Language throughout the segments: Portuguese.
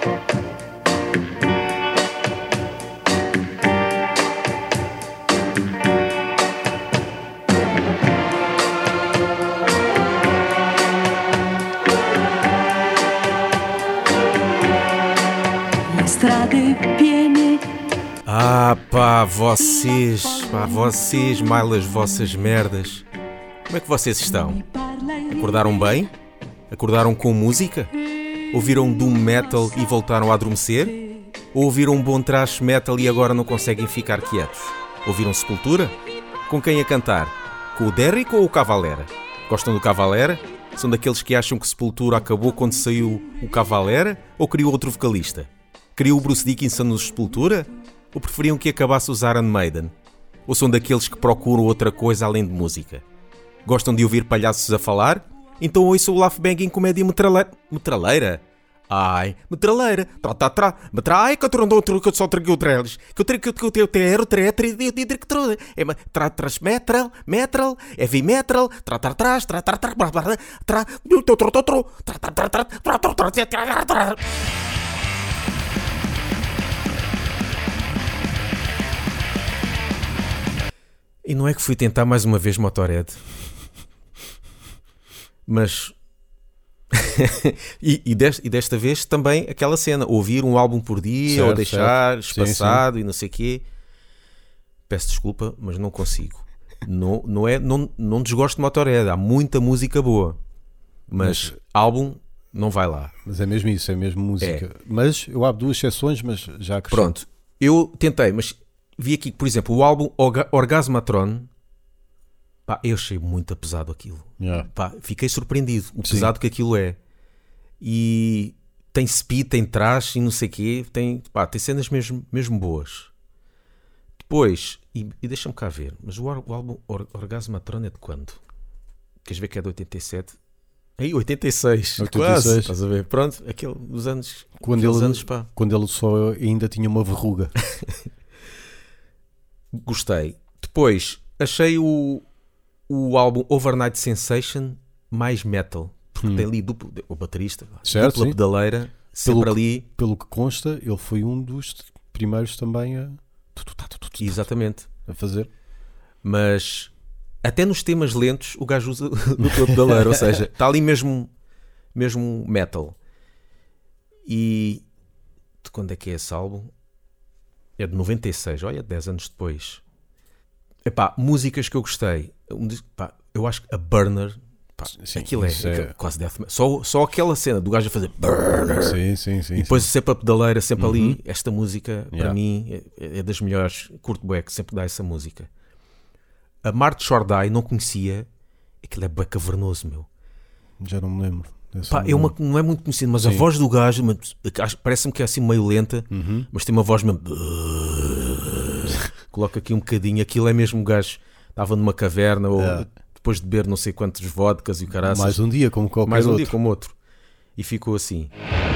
Vocês, malas vossas merdas. Como é que vocês estão? Acordaram bem? Acordaram com música? Ouviram doom metal e voltaram a adormecer? Ou ouviram um bom thrash metal e agora não conseguem ficar quietos? Ouviram Sepultura? Com quem a cantar? Com o Derrick ou o Cavalera? Gostam do Cavalera? São daqueles que acham que Sepultura acabou quando saiu o Cavalera? Ou criou outro vocalista? Criou o Bruce Dickinson no Sepultura? Ou preferiam que acabasse os Iron Maiden? Ou são daqueles que procuram outra coisa além de música? Gostam de ouvir palhaços a falar? Então ouçam o Laugh Banging Comédia Metralheira? Ai, metralheira. Ai, que eu não outro que eu só trago treles. Que eu tenho metral, heavy metal, E não é que fui tentar mais uma vez Motorhead, mas e desta vez também aquela cena, ouvir um álbum por dia, certo, ou deixar espaçado, sim. E não sei o quê. Peço desculpa, mas não consigo. Não desgosto de Motorhead, há muita música boa, mas álbum não vai lá. Mas é mesmo isso, é mesmo música. É. Mas eu abro duas exceções, mas já acrescento. Pronto, eu tentei, mas vi aqui, por exemplo, o álbum Orgasmatron, pá, eu achei muito pesado aquilo. Yeah. Pá, fiquei surpreendido, o pesado que aquilo é. E tem speed, tem thrash e não sei o quê, tem cenas mesmo boas. Depois, e deixa-me cá ver, mas o álbum Orgasmatron é de quando? Queres ver que é de 87? Aí, 86. Quase, estás a ver? Pronto, aquele dos anos... Quando ele só ainda tinha uma verruga. Gostei. Depois, achei o álbum Overnight Sensation mais metal. Porque tem ali o baterista, certo, dupla pedaleira, sempre ali. Pelo que consta, ele foi um dos primeiros também a... Exatamente. A fazer. Mas até nos temas lentos o gajo usa dupla pedaleira, ou seja, está ali mesmo metal. E de quando é que é esse álbum? É de 96, olha, 10 anos depois. Epá, músicas que eu gostei. Eu acho que a Burner, sim, aquilo é quase death metal. Só aquela cena do gajo a fazer Burner. Sim, e depois sempre a pedaleira, sempre ali. Esta música, para mim, é das melhores. Kurt Beck sempre dá essa música. A March or Die, não conhecia. Aquilo é bem cavernoso, meu. Já não me lembro. Não é muito conhecido, mas a voz do gajo parece-me que é assim meio lenta, mas tem uma voz mesmo. Coloca aqui um bocadinho, aquilo é mesmo o gajo estava numa caverna ou depois de beber não sei quantos vodkas e o caraças. Mais um dia como qualquer outro. Dia como outro. E ficou assim.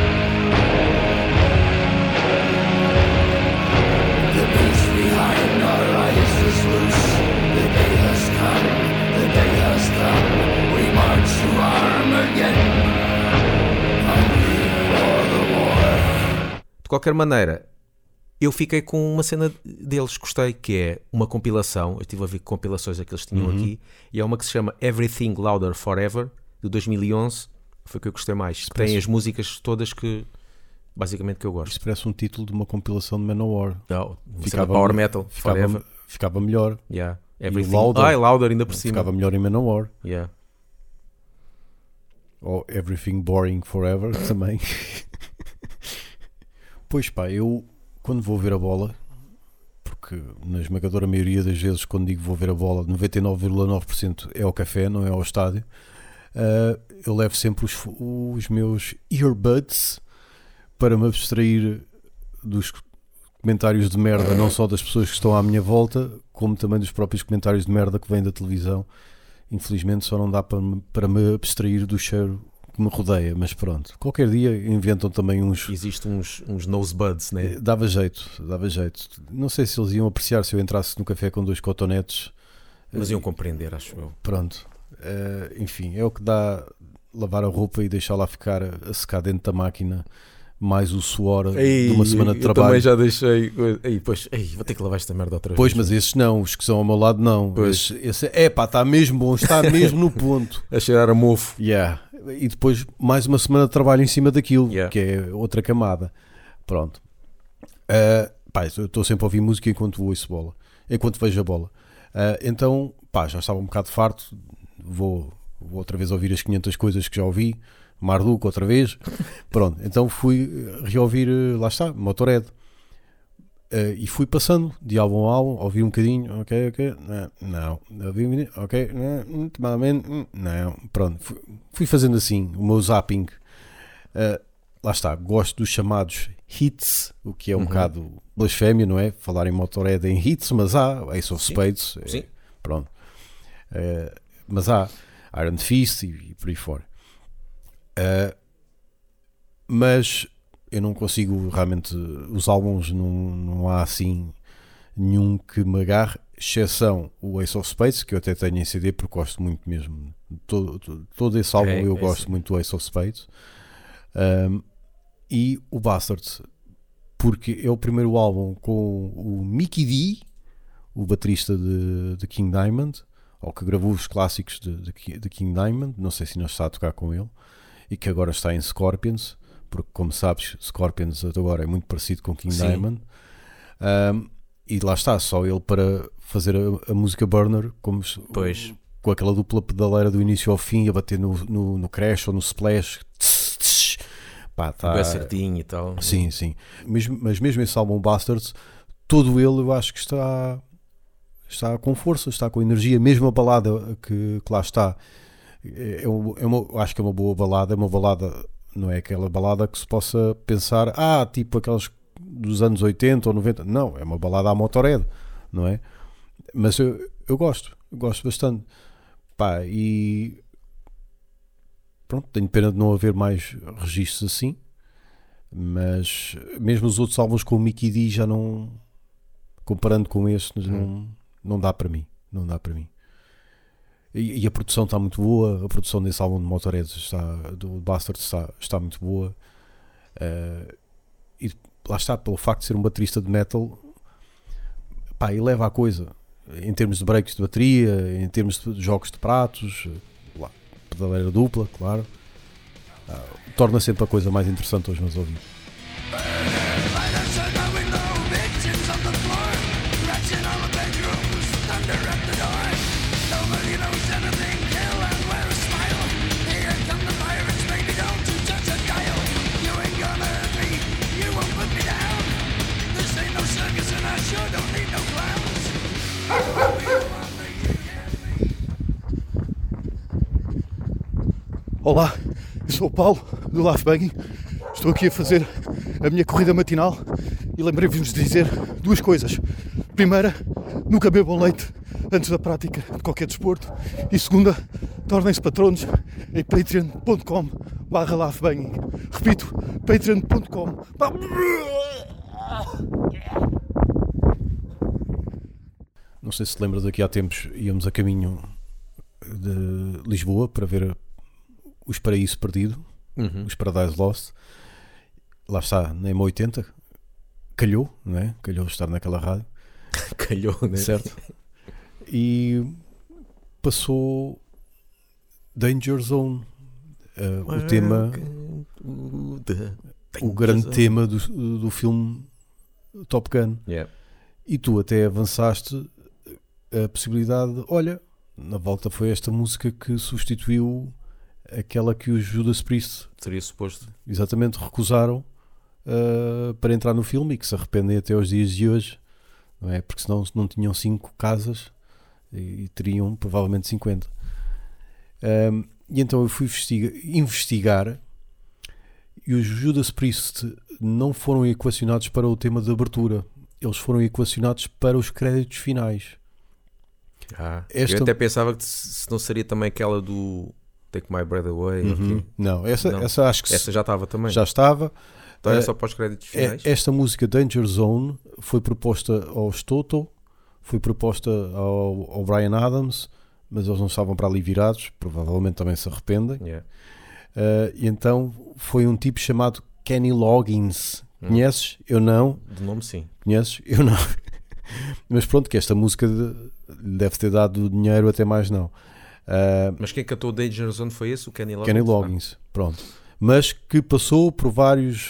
De qualquer maneira, eu fiquei com uma cena deles, gostei, que é uma compilação. Eu estive a ver compilações que eles tinham aqui, e é uma que se chama Everything Louder Forever, de 2011. Foi o que eu gostei mais. Tem as músicas todas que, basicamente, que eu gosto. Isto parece um título de uma compilação de Manowar. Não, ficava Power Metal, Forever. Ficava melhor. Yeah. Everything Louder ainda por cima. Ficava melhor em Manowar. Yeah. Ou Everything Boring Forever também. Pois pá, eu quando vou ver a bola, porque na esmagadora maioria das vezes quando digo vou ver a bola, 99,9% é ao café, não é ao estádio, eu levo sempre os meus earbuds para me abstrair dos comentários de merda, não só das pessoas que estão à minha volta, como também dos próprios comentários de merda que vêm da televisão. Infelizmente só não dá para me abstrair do cheiro que me rodeia, mas pronto, qualquer dia inventam também uns... Existem uns nosebuds, né? Dava jeito. Não sei se eles iam apreciar se eu entrasse no café com 2 cotonetes. Mas iam compreender, acho eu. Pronto. Enfim, é o que dá lavar a roupa e deixar lá ficar a secar dentro da máquina mais o suor de uma semana de trabalho. Eu também já deixei. Vou ter que lavar esta merda outra vez. Pois, mas esses não, os que são ao meu lado não. Está mesmo bom, está mesmo no ponto. A cheirar a mofo. Yeah. E depois mais uma semana de trabalho em cima daquilo, que é outra camada. Pronto. Eu estou sempre a ouvir música enquanto vejo a bola. Então, já estava um bocado farto. Vou outra vez ouvir as 500 coisas que já ouvi. Marduk outra vez. Pronto, então fui reouvir, lá está, Motorhead. E fui passando de álbum a álbum, ouvi um bocadinho, ok, não, ouvi um bocadinho, ok, não, pronto. Fui fazendo assim, o meu zapping. Lá está, gosto dos chamados hits, o que é um bocado blasfémia, não é? Falar em Motorhead em hits, mas há Ace of Spades, pronto. Mas há Iron Fist e por aí fora. Mas eu não consigo realmente, os álbuns não há assim nenhum que me agarre, exceção o Ace of Spades, que eu até tenho em CD porque gosto muito mesmo, todo esse álbum eu gosto muito do Ace of Spades, e o Bastards, porque é o primeiro álbum com o Mikkey D, o baterista de King Diamond, ou que gravou os clássicos de King Diamond, não sei se ainda está a tocar com ele, e que agora está em Scorpions, porque como sabes, Scorpions agora é muito parecido com King Diamond, e lá está, só ele para fazer a música Burner, com aquela dupla pedaleira do início ao fim, a bater no crash ou no splash, bem certinho e tal. Sim. Mas mesmo esse álbum Bastards, todo ele eu acho que está com força, está com energia, mesmo a balada que lá está. Acho que é uma boa balada, não é aquela balada que se possa pensar, tipo aquelas dos anos 80 ou 90, não, é uma balada à Motorhead, não é? Mas eu gosto bastante, e pronto, tenho pena de não haver mais registros assim, mas mesmo os outros álbuns com o Mikkey D já não, comparando com estes, não dá para mim. E a produção está muito boa, a produção desse álbum de Motorhead do Bastard está muito boa, e lá está, pelo facto de ser um baterista de metal, e leva a coisa, em termos de breaks de bateria, em termos de jogos de pratos, pedaleira dupla, claro, torna sempre a coisa mais interessante aos meus ouvidos. Olá, eu sou o Paulo do Laugh Banging. Estou aqui a fazer a minha corrida matinal e lembrei-vos de dizer duas coisas. Primeira, nunca bebam leite antes da prática de qualquer desporto. E segunda, tornem-se patronos em patreon.com/laughbanging. Repito, patreon.com. Não sei se te lembras, aqui há tempos íamos a caminho de Lisboa para ver os Paraísos Perdido, os Paradise Lost. Lá está, na M80, calhou, não é? Calhou estar naquela rádio. Calhou, né? Certo? E passou Danger Zone, o tema, o grande tema do filme Top Gun. Yeah. E tu até avançaste a possibilidade de, olha, na volta foi esta música que substituiu aquela que os Judas Priest, seria suposto, exatamente, recusaram para entrar no filme, e que se arrependem até aos dias de hoje, não é? Porque senão não tinham 5 casas e teriam provavelmente 50. E então eu fui investigar, e os Judas Priest não foram equacionados para o tema de abertura, eles foram equacionados para os créditos finais. Eu até pensava que se não seria também aquela do Take My Breath Away. Okay. Não, essa acho que essa já estava também. Já estava. Então é só para os créditos finais. Esta música Danger Zone foi proposta aos Toto, foi proposta ao Bryan Adams, mas eles não estavam para ali virados, provavelmente também se arrependem. Yeah. E então foi um tipo chamado Kenny Loggins. Conheces? Eu não. De nome, sim. Conheces? Eu não. Mas pronto, que esta música deve ter dado dinheiro, até mais não. Mas quem cantou Danger Zone foi esse? O Kenny Loggins? Kenny Loggins, pronto. Mas que passou por vários...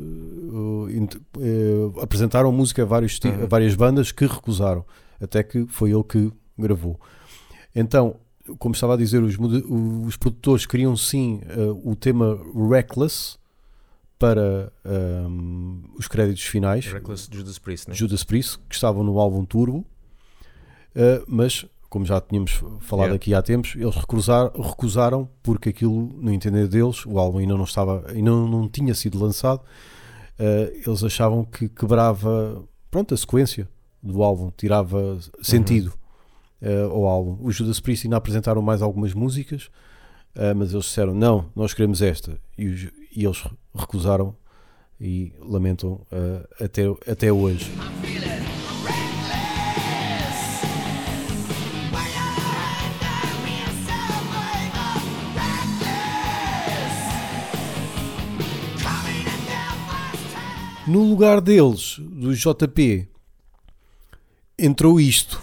apresentaram música a várias bandas que recusaram. Até que foi ele que gravou. Então, como estava a dizer, os produtores queriam sim o tema Reckless para os créditos finais. Reckless de Judas Priest, né? Judas Priest, que estavam no álbum Turbo. Mas, como já tínhamos falado aqui há tempos, eles recusaram porque aquilo, no entender deles, o álbum ainda não tinha sido lançado. Eles achavam que quebrava, pronto, a sequência do álbum, tirava sentido ao álbum. Os Judas Priest ainda apresentaram mais algumas músicas, mas eles disseram, não, nós queremos esta, e eles recusaram e lamentam até hoje. No lugar deles, do JP, entrou isto.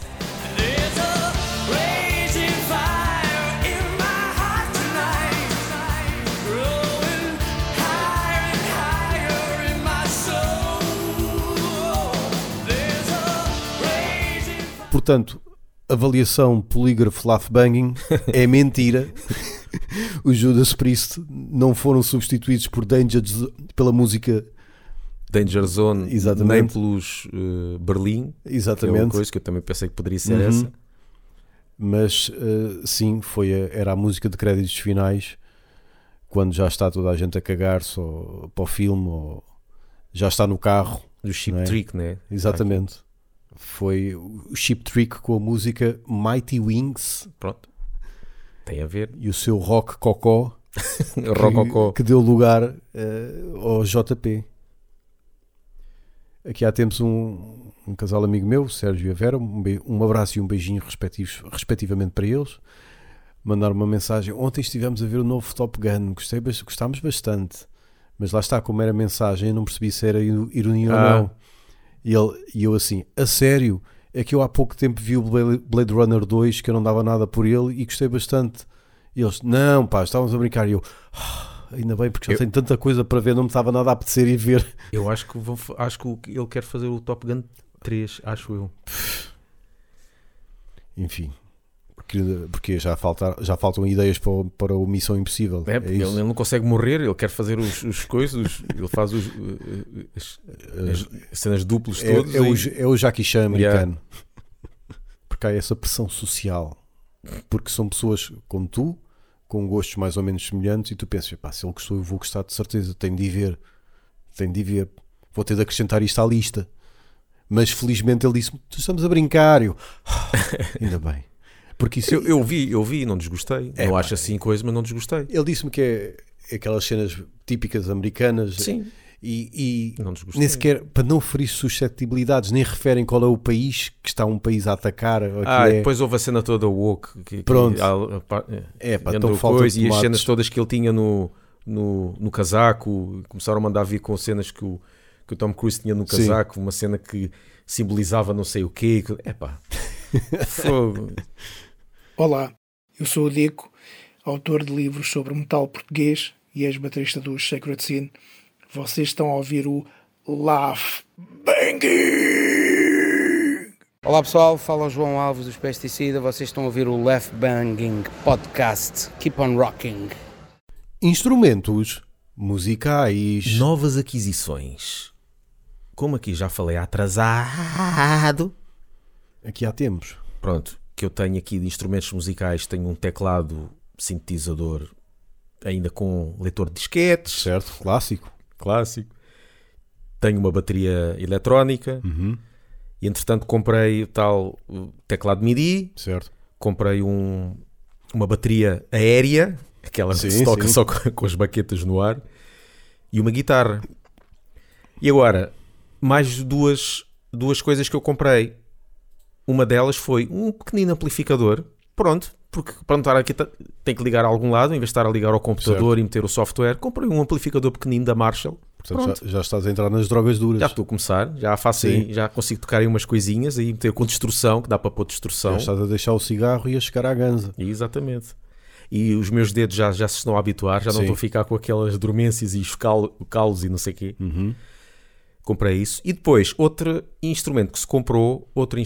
Portanto, avaliação polígrafo laugh banging é mentira. Os Judas Priest não foram substituídos por pela música Danger Zone, exatamente, nem pelos Berlim, exatamente, que é uma coisa que eu também pensei que poderia ser essa. Mas sim, era a música de créditos finais, quando já está toda a gente a cagar-se para o filme, ou já está no carro. Do Cheap Trick, né? Exatamente. Foi o Cheap Trick com a música Mighty Wings. Pronto, tem a ver. E o seu rock cocó, que deu lugar ao JP. Aqui há tempos um casal amigo meu, Sérgio e a Vera, um abraço e um beijinho respectivamente para eles. Mandaram uma mensagem: ontem estivemos a ver o novo Top Gun, gostámos bastante, mas lá está, como era mensagem, eu não percebi se era ironia ou não. E eu assim, a sério, é que eu há pouco tempo vi o Blade Runner 2, que eu não dava nada por ele e gostei bastante. E eles, não pá, estávamos a brincar. E eu, ainda bem, porque já tenho tanta coisa para ver, não me estava nada a apetecer ir ver. Eu acho que ele quer fazer o Top Gun 3, acho eu. Enfim, porque já faltam ideias para o Missão Impossível. Ele não consegue morrer, ele quer fazer os coisas, ele faz as cenas duplas todas. É o Jackie Chan americano. Porque há essa pressão social. Porque são pessoas como tu, com gostos mais ou menos semelhantes, e tu pensas, pá, se ele gostou, eu vou gostar de certeza, tenho de ir ver, vou ter de acrescentar isto à lista. Mas felizmente ele disse, estamos a brincar. Eu, ainda bem. Porque isso, eu vi e não desgostei. Não acho assim coisa, mas não desgostei. Ele disse-me que é aquelas cenas típicas americanas. Sim. E não desgostei. Nem sequer, para não ferir suscetibilidades, nem referem qual é o país que está um país a atacar. Depois houve a cena toda woke. Pronto. Então coisa, e as cenas todas que ele tinha no casaco, começaram a mandar vir com cenas que o Tom Cruise tinha no casaco, uma cena que simbolizava não sei o quê. Fogo. Olá, eu sou o Deco, autor de livros sobre metal português e ex-baterista do Sacred Sin. Vocês estão a ouvir o Laugh Banging! Olá pessoal, fala o João Alves dos Pesticida. Vocês estão a ouvir o Laugh Banging Podcast. Keep on rocking! Instrumentos musicais. Novas aquisições. Como aqui já falei atrasado. Aqui há tempos. Pronto, que eu tenho aqui de instrumentos musicais, tenho um teclado sintetizador ainda com leitor de disquetes. Certo, clássico. Tenho uma bateria eletrónica. E entretanto comprei o tal teclado MIDI. Certo. Comprei uma bateria aérea, aquela que se toca só com as baquetas no ar, e uma guitarra. E agora, mais duas coisas que eu comprei. Uma delas foi um pequenino amplificador. Pronto, porque para não estar aqui tem que ligar a algum lado, em vez de estar a ligar ao computador, certo, e meter o software. Comprei um amplificador pequenino da Marshall. Portanto, já estás a entrar nas drogas duras. Já estou a começar, já faço aí, já consigo tocar aí umas coisinhas, aí meter com distorção, que dá para pôr distorção. Já estás a deixar o cigarro e a chegar à ganza. Exatamente. E os meus dedos já se estão a habituar, já não Sim. estou a ficar com aquelas dormências e os calos e não sei o quê. Uhum. Comprei isso. E depois, outro instrumento que se comprou,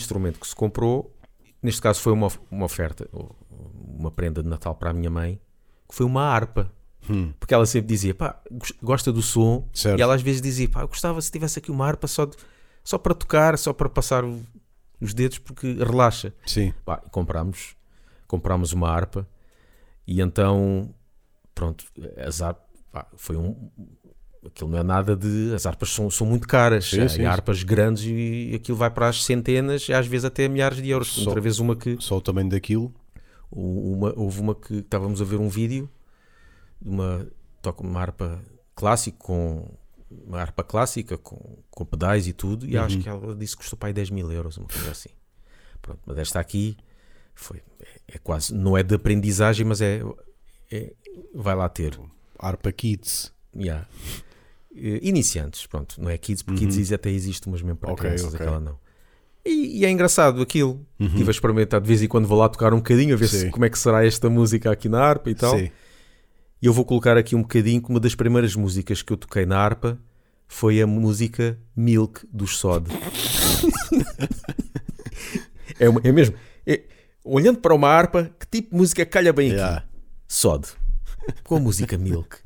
neste caso foi uma oferta, uma prenda de Natal para a minha mãe, que foi uma harpa. Porque ela sempre dizia, pá, gosta do som. Certo. E ela às vezes dizia, pá, eu gostava se tivesse aqui uma harpa só para tocar, só para passar os dedos, porque relaxa. Sim. Pá, e comprámos uma harpa. E então, pronto, as harpas, pá, aquilo não é nada de... As harpas são muito caras. Sim. Há harpas grandes e aquilo vai para as centenas e às vezes até milhares de euros. Outra vez uma que... Só o tamanho daquilo. Houve uma que estávamos a ver um vídeo, toca uma harpa clássica com pedais e tudo, e acho que ela disse que custou para aí 10 mil euros, uma coisa assim. Pronto, mas esta aqui é quase, não é de aprendizagem, mas vai lá ter. Harpa Kids. Yeah. Iniciantes, pronto, não é Kids, porque Kids até existe umas mesmo para crianças, aquela não. E é engraçado aquilo. Estive a experimentar, de vez em quando vou lá tocar um bocadinho, a ver como é que será esta música aqui na harpa e tal. Sim. E eu vou colocar aqui um bocadinho, que uma das primeiras músicas que eu toquei na harpa foi a música Milk dos Sod. é mesmo. Olhando para uma harpa, que tipo de música calha bem aqui? Sod. Com a música Milk.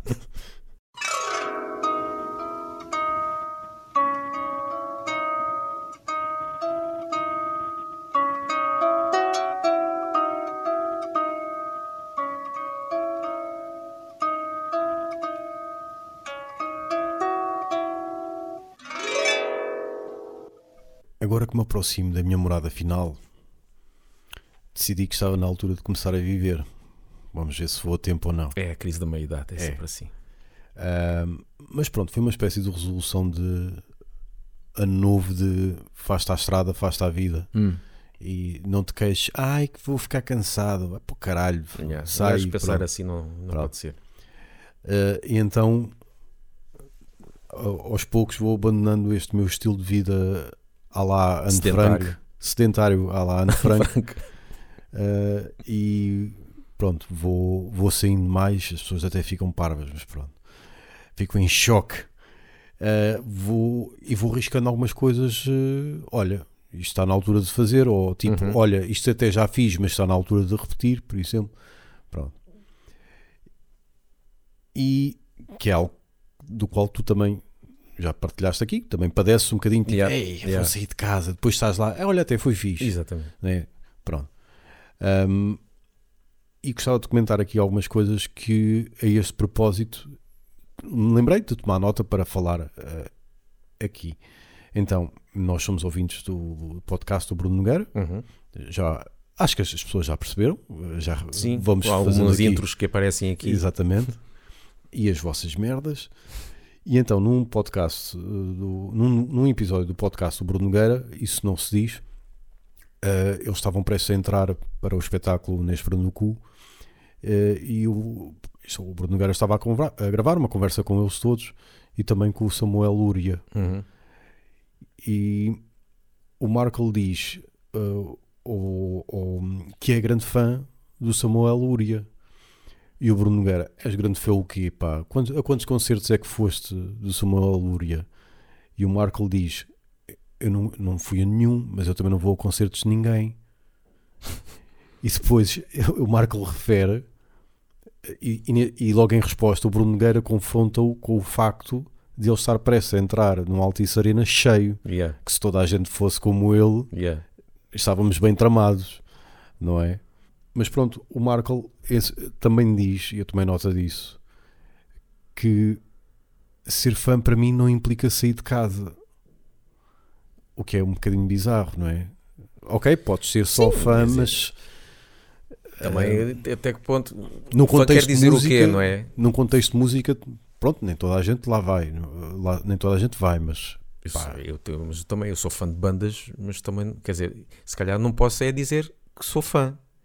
Agora que me aproximo da minha morada final, decidi que estava na altura de começar a viver. Vamos ver se vou a tempo ou não. É a crise da meia-idade, é sempre assim. Mas pronto, foi uma espécie de resolução de ano novo, de faz-te à estrada, faz-te à vida. E não te queixes, que vou ficar cansado. Vai para o caralho, sai. Pensar assim não pode ser. E então, aos poucos vou abandonando este meu estilo de vida à la Anne Frank, sedentário à la Anne Frank. E pronto, vou saindo mais, as pessoas até ficam parvas, mas pronto, fico em choque. Vou riscando algumas coisas. Olha, isto está na altura de fazer, ou tipo, olha, isto até já fiz, mas está na altura de repetir, por exemplo. Pronto. E que é algo do qual tu também já partilhaste aqui, também padeces um bocadinho, tipo, vou sair de casa, depois estás lá, olha, até foi fixe. Exatamente. Né? Pronto. E gostava de comentar aqui algumas coisas que, a este propósito, me lembrei de tomar nota para falar aqui. Então, nós somos ouvintes do podcast do Bruno Nogueira. Já, acho que as pessoas já perceberam. Sim, vamos há alguns intros que aparecem aqui. Exatamente. E as vossas merdas. E então, num podcast, num episódio do podcast do Bruno Nogueira, isso não se diz, eles estavam prestes a entrar para o espetáculo Nespera no Cu, e o Bruno Nogueira estava a gravar uma conversa com eles todos, e também com o Samuel Lúria. E o Marco diz que é grande fã do Samuel Lúria. E o Bruno Nogueira, és grande fã o quê, pá? A quantos concertos é que foste do Samuel Lúria? E o Marco diz, eu não fui a nenhum, mas eu também não vou a concertos de ninguém. E depois o Marco refere, e logo em resposta o Bruno Nogueira confronta-o com o facto de ele estar prestes a entrar num Altice Arena cheio, que se toda a gente fosse como ele, estávamos bem tramados, não é? Mas pronto, o Marco também diz, e eu tomei nota disso, que ser fã para mim não implica sair de casa. O que é um bocadinho bizarro, não é? Ok, podes ser só fã, mas... Também até que ponto... No contexto quer dizer de música, o quê, não é? Num contexto de música, pronto, nem toda a gente lá vai. Nem toda a gente vai, mas... Mas também eu sou fã de bandas, mas também, quer dizer, se calhar não posso dizer que sou fã.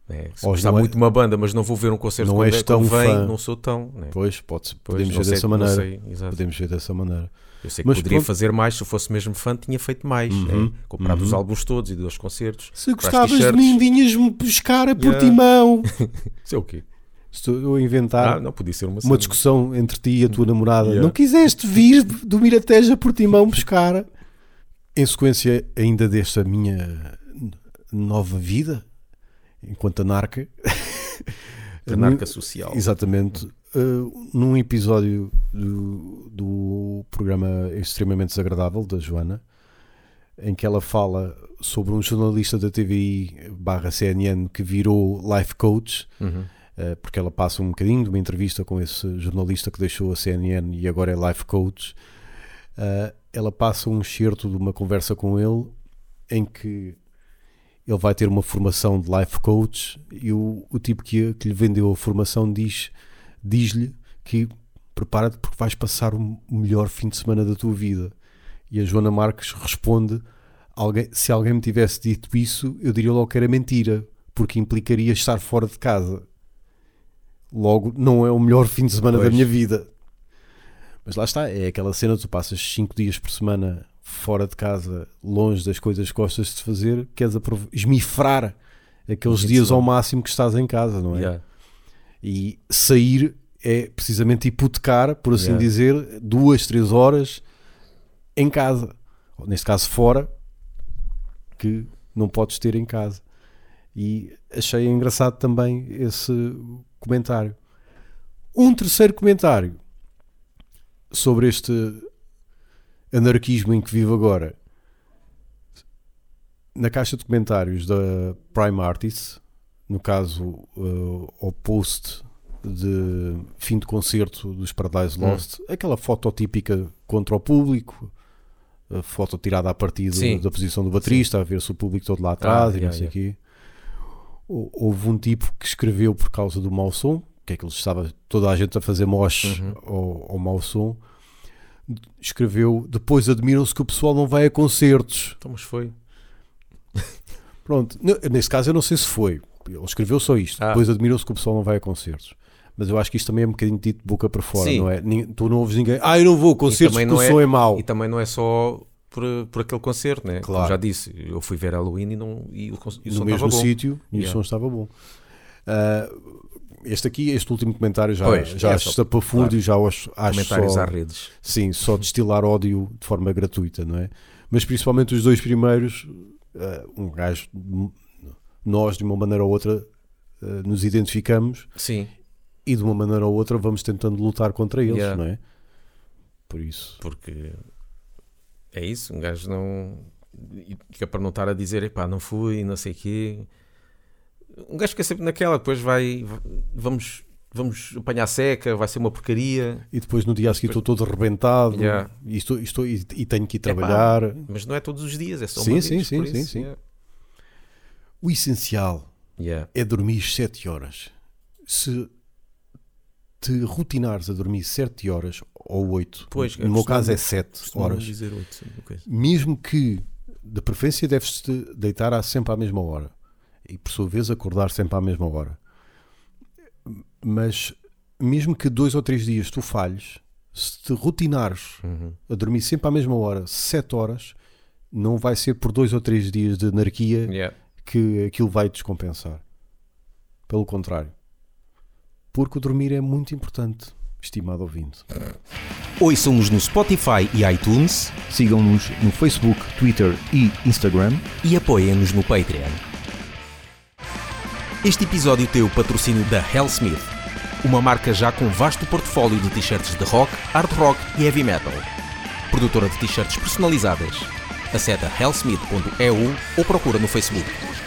Se gostar muito de uma banda, mas não vou ver um concerto não és tão fã. Não sou tão. Né? Pois, podemos ver dessa maneira. Podemos ver dessa maneira. Eu sei que poderia fazer mais, se eu fosse mesmo fã, tinha feito mais. Comprado os álbuns todos e dos concertos. Se gostavas de mim, vinhas-me buscar a Portimão. Isso é o quê? Estou a inventar não podia ser uma discussão entre ti e a tua namorada. Não quiseste vir do Miratejo a Portimão buscar? Em sequência ainda desta minha nova vida, enquanto anarca. Anarca social. Exatamente. Num episódio do programa Extremamente Desagradável, da Joana, em que ela fala sobre um jornalista da TVI/CNN que virou life coach, porque ela passa um bocadinho de uma entrevista com esse jornalista que deixou a CNN e agora é life coach. Ela passa um excerto de uma conversa com ele em que ele vai ter uma formação de life coach e o tipo que lhe vendeu a formação diz-lhe que prepara-te porque vais passar o melhor fim de semana da tua vida. E a Joana Marques responde: se alguém me tivesse dito isso, eu diria logo que era mentira, porque implicaria estar fora de casa. Logo, não é o melhor fim de semana da minha vida. Mas lá está, é aquela cena, tu passas 5 dias por semana fora de casa, longe das coisas que gostas de fazer, queres esmifrar aqueles dias ao máximo que estás em casa, não é? E sair é precisamente hipotecar, por assim dizer, 2-3 horas em casa, ou neste caso fora, que não podes ter em casa. E achei engraçado também esse comentário. Um terceiro comentário sobre este anarquismo em que vivo agora. Na caixa de comentários da Prime Artists, no caso ao post de fim de concerto dos Paradise Lost, aquela foto típica contra o público, a foto tirada a partir da posição do baterista, a ver se o público todo lá atrás e não sei o quê. Houve um tipo que escreveu por causa do mau som, que é que ele estava toda a gente a fazer mosh ao mau som, escreveu: depois admiram-se que o pessoal não vai a concertos. Então, mas foi. Pronto, neste caso eu não sei se foi, ele escreveu só isto: depois admiram-se que o pessoal não vai a concertos. Mas eu acho que isto também é um bocadinho dito de boca para fora, não é? Tu não ouves ninguém: eu não vou a concertos porque o som é mau. E também não é só por aquele concerto, né? Claro. Como já disse, eu fui ver Halloween e o som estava bom. No mesmo sítio e o som estava bom. Este último comentário já acho estapafúrdio, já acho comentários só, às redes. Sim, só destilar ódio de forma gratuita, não é? Mas principalmente os 2 primeiros, um gajo, nós de uma maneira ou outra nos identificamos. Sim. E de uma maneira ou outra vamos tentando lutar contra eles, não é? Por isso. Porque é isso, um gajo não... Fica para não estar a dizer, epá, não fui, não sei o quê. Um gajo fica sempre naquela, depois vamos apanhar seca, vai ser uma porcaria. E depois no dia a seguir estou todo arrebentado e tenho que ir trabalhar. Mas não é todos os dias, é só uma vez. Sim. O essencial é dormir 7 horas. Se te rotinares a dormir 7 horas ou 8, no meu caso é 7 horas, dizer 8, mesmo que de preferência deves-te deitar sempre à mesma hora e por sua vez acordar sempre à mesma hora, mas mesmo que 2 ou 3 dias tu falhes, se te rotinares a dormir sempre à mesma hora 7 horas, não vai ser por 2 ou 3 dias de anarquia que aquilo vai descompensar. Pelo contrário, porque o dormir é muito importante, estimado ouvinte. Ouçam-nos no Spotify e iTunes, sigam-nos no Facebook, Twitter e Instagram e apoiem-nos no Patreon. Este episódio tem o patrocínio da Hellsmith, uma marca já com vasto portfólio de t-shirts de rock, hard rock e heavy metal. Produtora de t-shirts personalizadas. Acede a hellsmith.eu ou procura no Facebook.